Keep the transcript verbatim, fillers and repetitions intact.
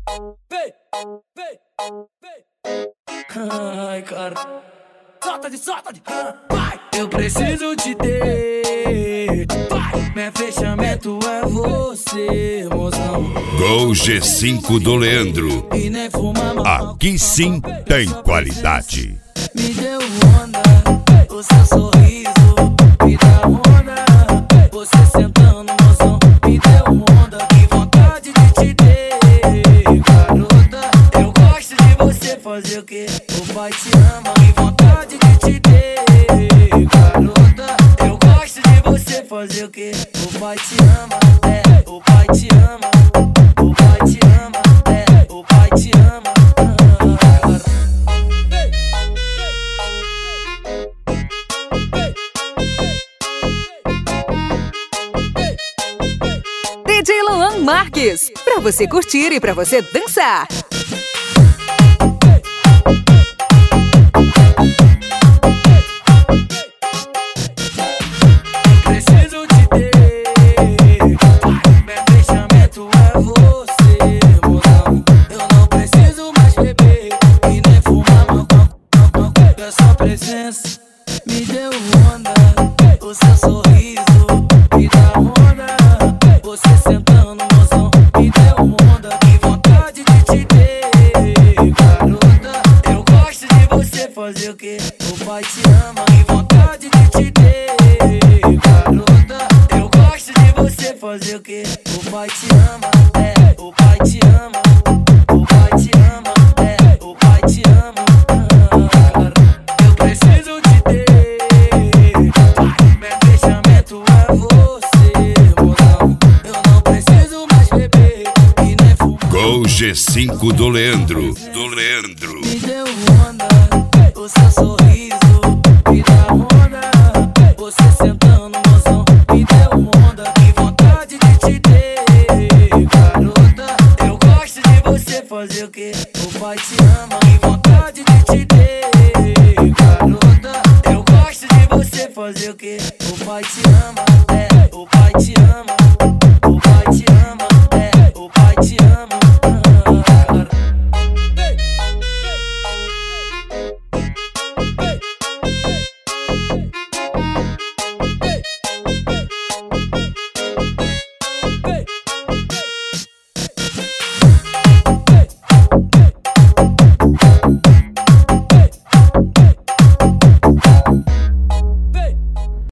Vem, vem, vem. Ai, cara. Solta de, solta de. Vai. Eu preciso te ter. Vai. Meu fechamento é você, mozão. Gol G cinco do Leandro. E nem fuma mal. Aqui sim tem qualidade. Me deu onda, o seu sorriso me dá onda. Você sentando, mozão, me deu onda. Que vontade de te ter, garota. Eu gosto de você fazer o que o pai te ama. Que vontade de te ter, garota. Eu gosto de você fazer o que o pai te ama. É, o pai te ama. O pai te ama. É, o pai te ama. D J Luan Marques, pra você curtir e pra você dançar. Preciso te ter, meu fechamento é você, mozão. Eu não preciso mais beber e nem fumar maconha. É sua presença me deu onda, o seu sorriso me dá onda. Você sentando, mozão, me deu onda. Que vontade de te ter, garota. Eu gosto de você fazer o que o pai te ama. Que vontade de te ter, garota. Eu gosto de você fazer o que o pai te ama. É, o pai te ama. O pai te ama. É, o pai te ama. Eu preciso te ter. Meu fechamento é você, mozão. Eu não preciso mais beber e nem fumar. Gol G cinco do Leandro. Do Leandro. Me deu onda, o seu sorriso me dá onda. Você sentando, mozão, me deu onda. Que vontade de te ter, garota. Eu gosto de você fazer o que o pai te ama. Que vontade de te ter, garota. Eu gosto de você fazer o que o pai te ama. É, o pai te ama. O pai te ama.